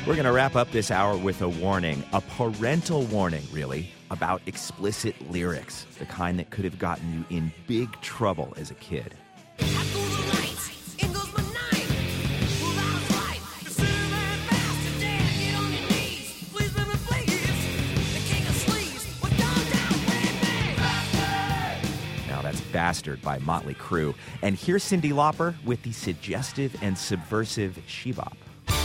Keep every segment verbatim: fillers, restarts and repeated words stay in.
We're going to wrap up this hour with a warning, a parental warning, really, about explicit lyrics, the kind that could have gotten you in big trouble as a kid. Now that's Bastard by Motley Crue. And here's Cyndi Lauper with the suggestive and subversive She Bop.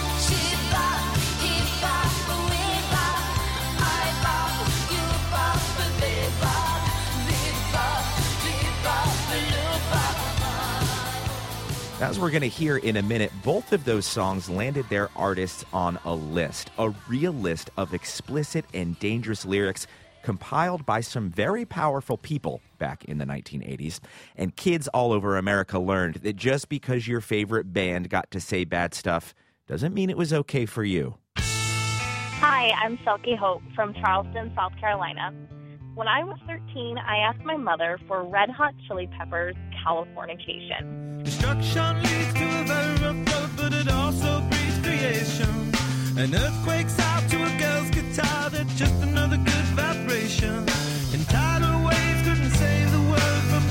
As we're going to hear in a minute, both of those songs landed their artists on a list, a real list of explicit and dangerous lyrics compiled by some very powerful people back in the nineteen eighties. And kids all over America learned that just because your favorite band got to say bad stuff doesn't mean it was okay for you. Hi, I'm Selkie Hope from Charleston, South Carolina. When I was thirteen, I asked my mother for Red Hot Chili Peppers' Californication. Destruction leads to a very rough road, but it also breeds creation. An earthquake's out to a girl's guitar, that's just another good vibration. And tidal waves couldn't save the world from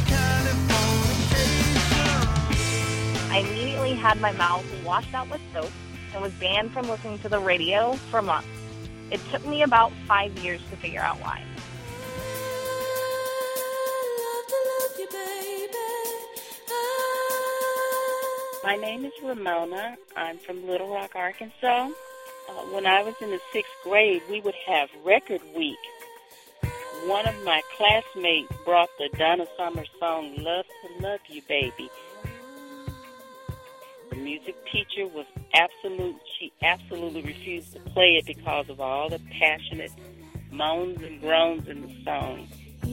Californication. I immediately had my mouth washed out with soap and was banned from listening to the radio for months. It took me about five years to figure out why. My name is Ramona. I'm from Little Rock, Arkansas. Uh, when I was in the sixth grade, we would have record week. One of my classmates brought the Donna Summer song, Love to Love You, Baby. The music teacher was absolute, she absolutely refused to play it because of all the passionate moans and groans in the song.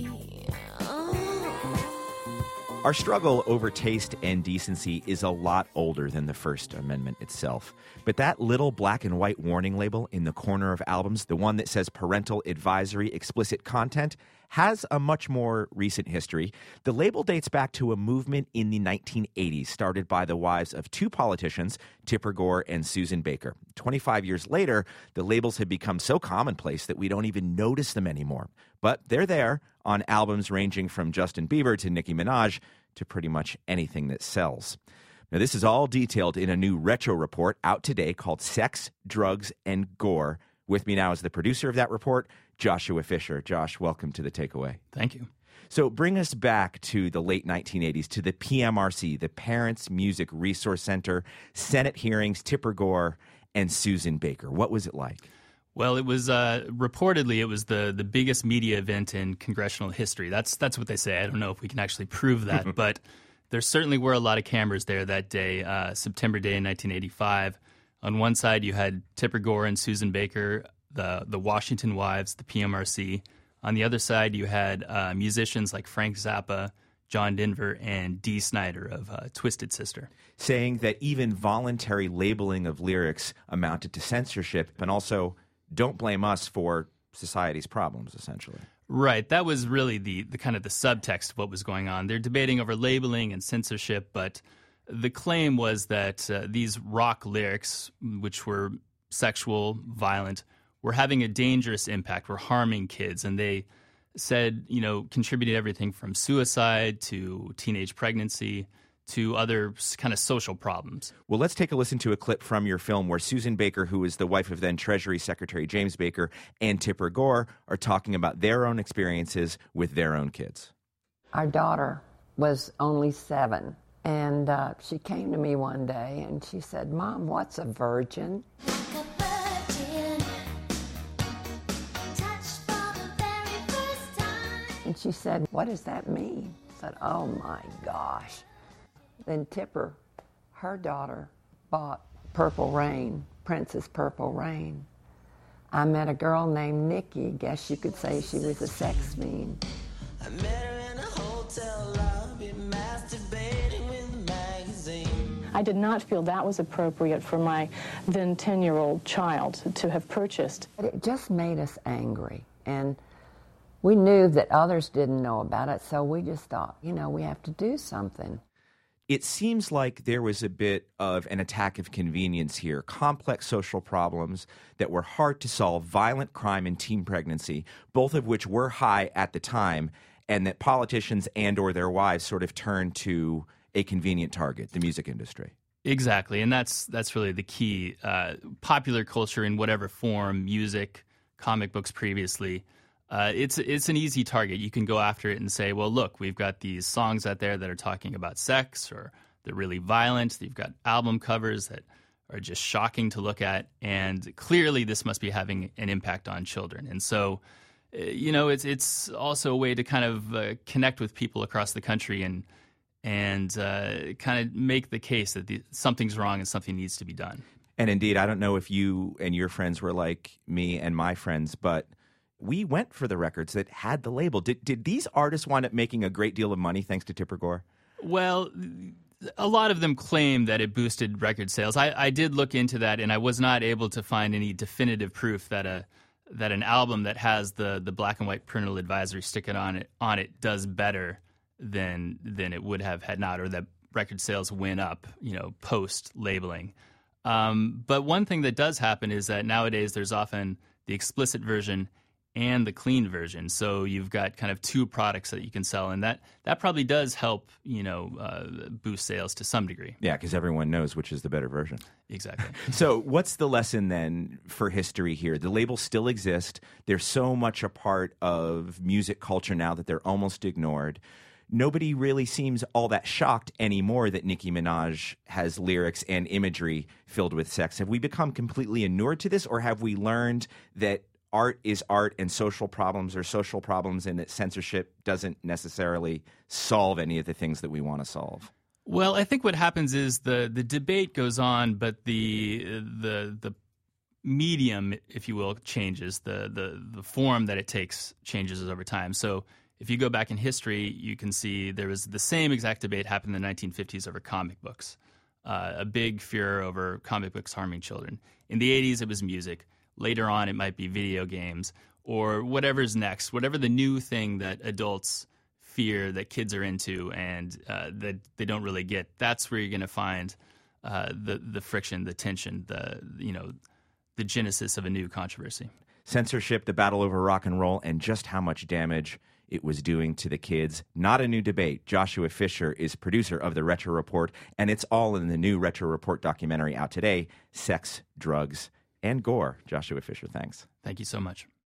Our struggle over taste and decency is a lot older than the First Amendment itself. But that little black and white warning label in the corner of albums, the one that says parental advisory, explicit content, has a much more recent history. The label dates back to a movement in the nineteen eighties started by the wives of two politicians, Tipper Gore and Susan Baker. twenty-five years later, the labels have become so commonplace that we don't even notice them anymore. But they're there on albums ranging from Justin Bieber to Nicki Minaj to pretty much anything that sells. Now, this is all detailed in a new retro report out today called Sex, Drugs, and Gore. With me now is the producer of that report, Joshua Fisher. Josh, welcome to The Takeaway. Thank you. So bring us back to the late nineteen eighties, to the P M R C, the Parents Music Resource Center, Senate hearings, Tipper Gore, and Susan Baker. What was it like? Well, it was uh, reportedly it was the the biggest media event in congressional history. That's that's what they say. I don't know if we can actually prove that, but there certainly were a lot of cameras there that day, uh, September Day in nineteen eighty-five. On one side, you had Tipper Gore and Susan Baker, the the Washington wives, the P M R C. On the other side, you had uh, musicians like Frank Zappa, John Denver, and Dee Snider of uh, Twisted Sister. Saying that even voluntary labeling of lyrics amounted to censorship, and also don't blame us for society's problems, essentially. Right. That was really the, the kind of the subtext of what was going on. They're debating over labeling and censorship, but the claim was that uh, these rock lyrics, which were sexual, violent, were having a dangerous impact, were harming kids. And they said, you know, contributed everything from suicide to teenage pregnancy to other kind of social problems. Well, let's take a listen to a clip from your film where Susan Baker, who is the wife of then Treasury Secretary James Baker, and Tipper Gore are talking about their own experiences with their own kids. Our daughter was only seven, and uh, she came to me one day and she said, "Mom, what's a virgin?" Like a virgin, touched for the very first time. And she said, "What does that mean?" I said, "Oh my gosh." Then Tipper, her daughter, bought Purple Rain, Prince's Purple Rain. I met a girl named Nikki. Guess you could say she was a sex fiend. I met her in a hotel lobby, masturbating with a magazine. I did not feel that was appropriate for my then ten-year-old child to have purchased. It just made us angry, and we knew that others didn't know about it, so we just thought, you know, we have to do something. It seems like there was a bit of an attack of convenience here. Complex social problems that were hard to solve, violent crime and teen pregnancy, both of which were high at the time, and that politicians and or their wives sort of turned to a convenient target, the music industry. Exactly, and that's that's really the key. Uh, popular culture in whatever form, music, comic books previously, uh, it's it's an easy target. You can go after it and say, well, look, we've got these songs out there that are talking about sex, or they're really violent. You've got album covers that are just shocking to look at, and clearly this must be having an impact on children. And so, you know, it's it's also a way to kind of uh, connect with people across the country and and uh, kind of make the case that the, something's wrong and something needs to be done. And indeed, I don't know if you and your friends were like me and my friends, but we went for the records that had the label. Did did these artists wind up making a great deal of money thanks to Tipper Gore? Well, a lot of them claim that it boosted record sales. I, I did look into that, and I was not able to find any definitive proof that a that an album that has the the black and white parental advisory sticker on it on it does better than than it would have had not, or that record sales went up, you know, post labeling. Um, but one thing that does happen is that nowadays there's often the explicit version and the clean version. So you've got kind of two products that you can sell, and that that probably does help, you know, uh, boost sales to some degree. Yeah, because everyone knows which is the better version. Exactly. So what's the lesson then for history here? The labels still exist. They're so much a part of music culture now that they're almost ignored. Nobody really seems all that shocked anymore that Nicki Minaj has lyrics and imagery filled with sex. Have we become completely inured to this, or have we learned that art is art and social problems are social problems, and that censorship doesn't necessarily solve any of the things that we want to solve? Well, I think what happens is the the debate goes on, but the the the medium, if you will, changes. The the the form that it takes changes over time. So if you go back in history, you can see there was the same exact debate happened in the nineteen fifties over comic books, uh, a big furor over comic books harming children. In the eighties, it was music. Later on, it might be video games or whatever's next, whatever the new thing that adults fear that kids are into and uh, that they don't really get. That's where you're going to find uh, the the friction, the tension, the you know, the genesis of a new controversy. Censorship, the battle over rock and roll, and just how much damage it was doing to the kids. Not a new debate. Joshua Fisher is producer of the Retro Report, and it's all in the new Retro Report documentary out today, Sex, Drugs, and Gore. Joshua Fisher, thanks. Thank you so much.